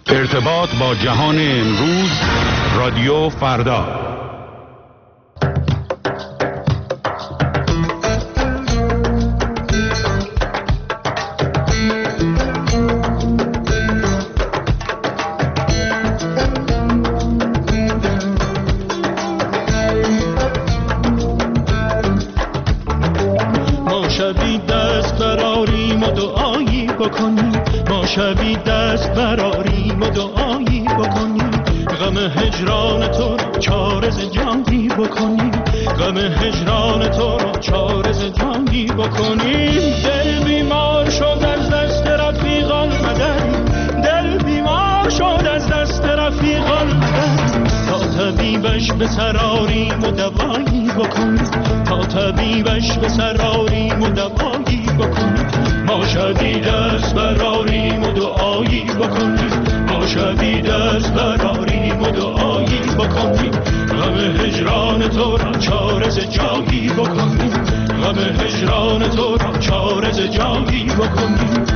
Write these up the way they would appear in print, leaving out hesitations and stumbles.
ارتباط با جهان امروز، رادیو فردا. ما شبی دست براریم و دعایی بکنیم، ما شبی دست براریم و دعایی بکنیم، غم هجران تو را چارز جانی بکنیم، غم هجران تو را چارز جانی بکنیم. دل بیمار شد از دست رفیقان مدد، دل بیمار شد از دست رفیقان مدد، تا طبیبش به سراریم و دوایی بکنیم، تا طبیبش به سراریم و دوایی بکنیم. ما شبی دست براریم و دعایی بکنیم، ما شبی دست براریم و دعایی بکنیم، غم هجران تو را چارز جایی بکنیم، غم هجران تو را چارز جایی بکنیم.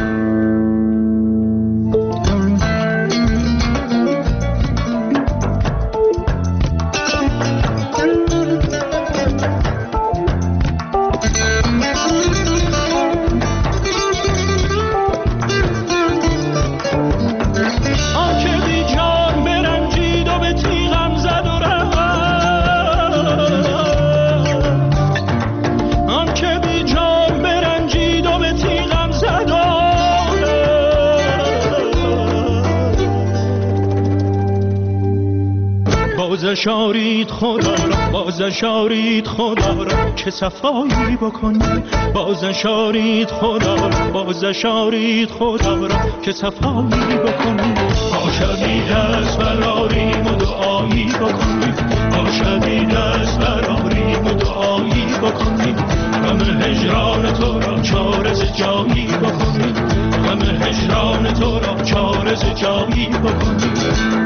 بازشارید خدا را، بازشارید خدا را که صفایی بکنیم، بازشارید خدا را، بازشارید خدا را که صفایی بکنیم. ما شبی دست براریم و دعایی بکنیم، ما شبی دست براریم و دعایی بکنیم، غم هجران تو را چارز جایی بکنیم، غم هجران تو را چارز جایی بکنیم.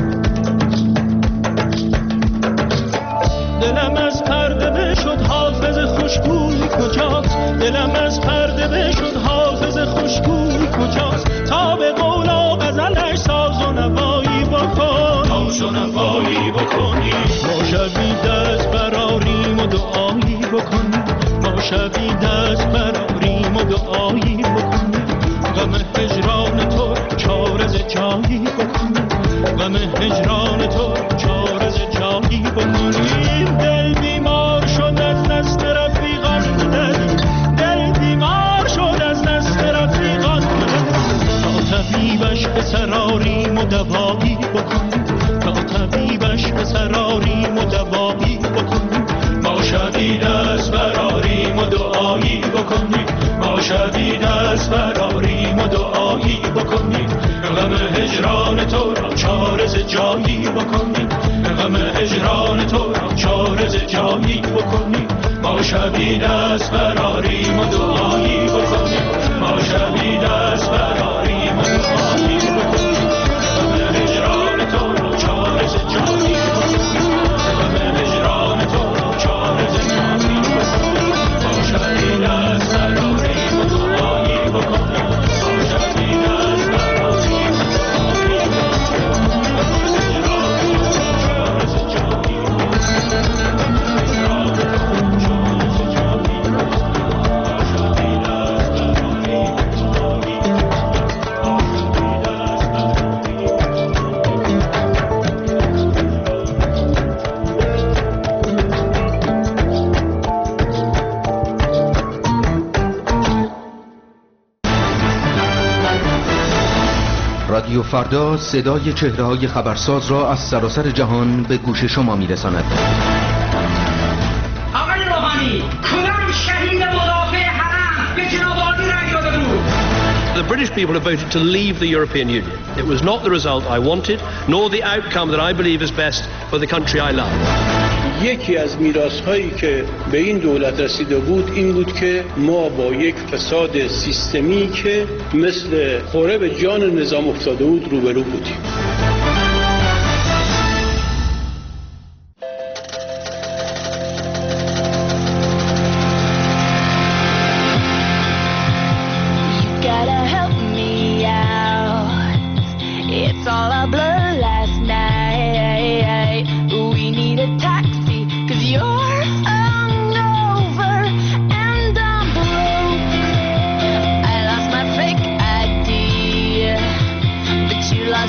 دلم از پرده بشد حافظ خوشبوی کجاست، دلم از پرده بشد حافظ خوشبوی کجاست، تا به قول و غزلش ساز و نوایی بکن، ساز و نوایی بکنی. ما شبی دست براریم و دعایی بکنیم، ما شبی دست براریم و دعایی بکنیم، غم هجران تو چارز جایی بکنیم، غم هجران تو چارز جایی بکنیم. دل بیمار شد از دست رفیقان مدد، دل بیمار شد از دست رفیقان مدد، تا طبیبش به سراریم و دوایی بکنیم، تا طبیبش به سراریم و دوایی بکنیم. ما شبی دست براریم و دعایی بکنیم، ما شبی دست براریم و دعایی بکنیم، غم هجران تو را چارز جایی بکنیم، غم هجران تو را چارز جایی بکنیم. ما شبی دست براریم و دعایی بکنیم، ما شبی دست براریم و دعایی بکنیم، غم هجران تو را چارز جایی بکنیم، غم هجران تو را چارز جایی بکنیم. ما شبی دست براریم و دعایی بکنیم، ما شبی دست براریم و دعایی رادیو فردا صدای چهره‌های خبرساز را از سراسر جهان به گوش شما می‌رساند. آقای روحانی، کدام شهید مدافع حرم به جناب عالی رأی داده بود؟ The British people have voted to leave the European Union. It was not the result I wanted, nor the outcome that I believe is best for the country I love. یکی از میراث‌هایی که به این دولت رسیده بود این بود که ما با یک فساد سیستمی که مثل خوره به جان نظام افتاده بود روبرو بودیم. It's all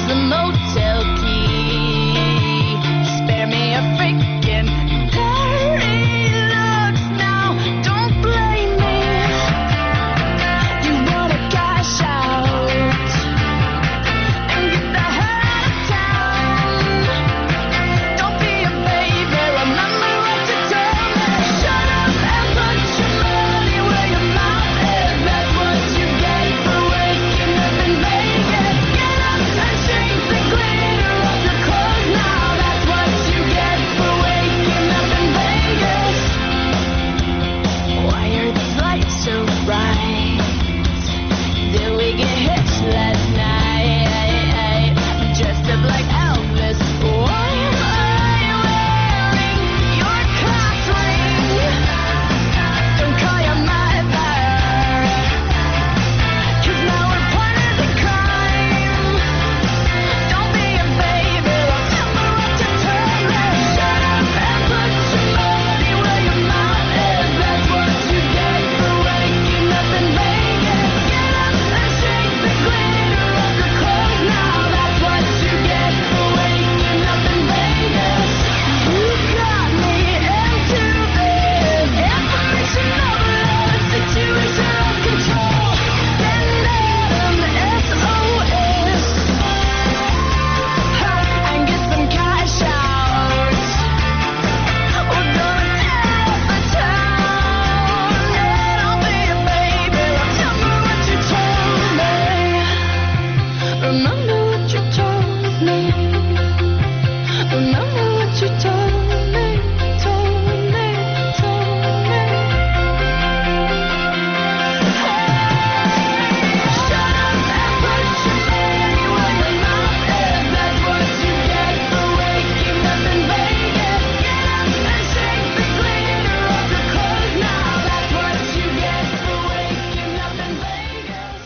the motel key. Spare me a freaking dirty looks now. Don't blame me. You wanna cash out and get the hell out of town. Don't be a baby. Remember what you told me. Shut up and put your money where your mouth is. That's what you get for waking up in Vegas. Get up and shake the glitter off your clothes now. That's what you get for waking up in Vegas. Why are these lights so bright? Did we get hitched last night? Dressed up like Elvis. Why am I wearing your class ring? Don't call your mother, 'cause now we're part of the crime. Don't be a baby, remember what you told me. Shut up and put your money where your mouth is. That's what you get for waking up in Vegas. Get up and shake the glitter off your clothes now. That's what you get for waking up in Vegas. You got me into this information overload, situation of control. Send them SOS and get some cash out. We're gonna tear up the town. Yeah, don't be a baby. Remember what you told me. Remember what you told me. Remember what you told me. Told me. Shut up and put your money where your mouth is. That's what you get for waking up in Vegas. Get up and shake the glitter off your clothes now. That's what you get for waking up in Vegas.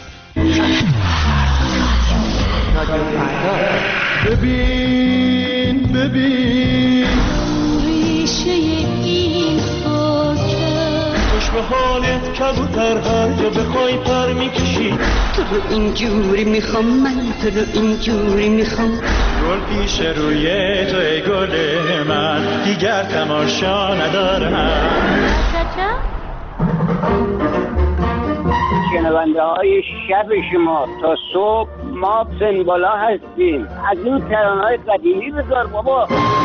ببین ریشه این خاکه خوش به حالت کبوتر هر جا بخوای پر میکشی. تو رو اینجوری میخوام، من تو رو اینجوری میخوام. گل پیش روی تو ای گل من، دیگر تماشا ندارم. شنونده های شب شما تا صبح ما پنبالا هستیم. از این ترانه‌های قدیمی بذار بابا.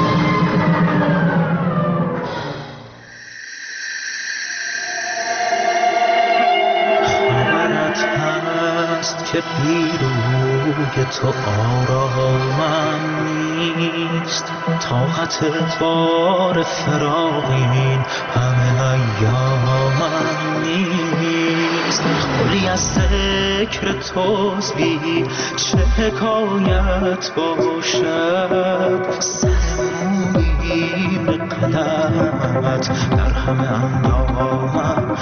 خبرت هست که پیروی تو آرامم نیست. طاقت بار فراق این همه ایامم نیست. خلی از ذکر توست بی چه حکایت باشد. سرمونی به قدمت در همه اندامم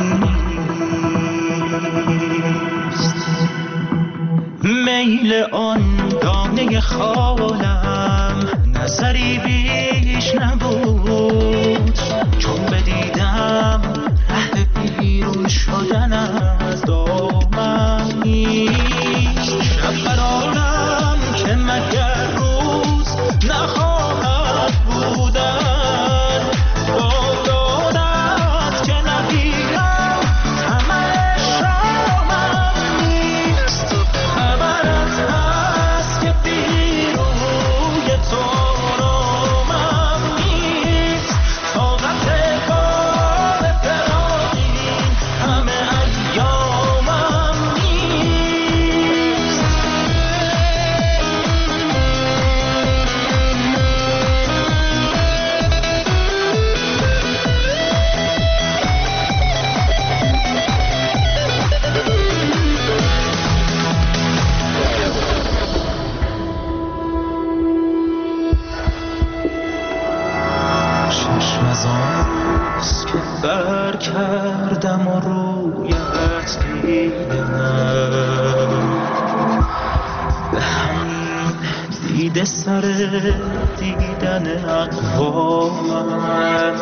نیست. میل آن دانه خالم نظری بیش نبود. چون بدیدم ره بیرون شدن از دامم نیست. شب برانم که مگر روز نخواهد بودن. با دادت که نگیرم همه شامم نیست. خبرت هست که پیروی تو آرامم نیست. طاقت بار فراق این همه ایامم نیست. چشم از آنست که بر کردم و رویت دیدم. به همین دیده سر دیدن اقوامم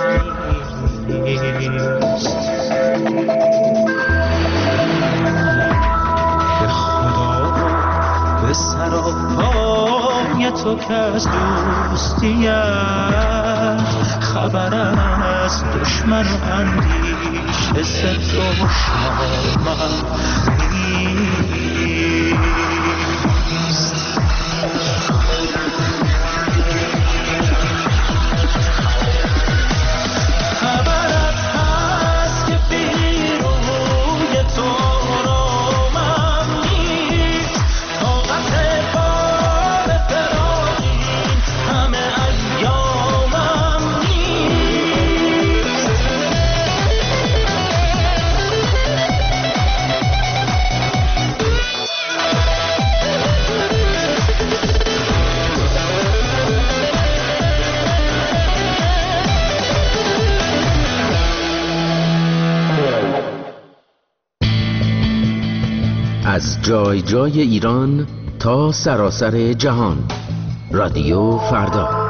نیست. که خدا به سراپای تو که از دوستیت خبرم از دشمن و اندیشه ست و شامم نیست. خبرت هست که بیروی تو رامم نیست. طاقت بار فراقین همه ایامم نیست. از جای جای ایران تا سراسر جهان، رادیو فردا.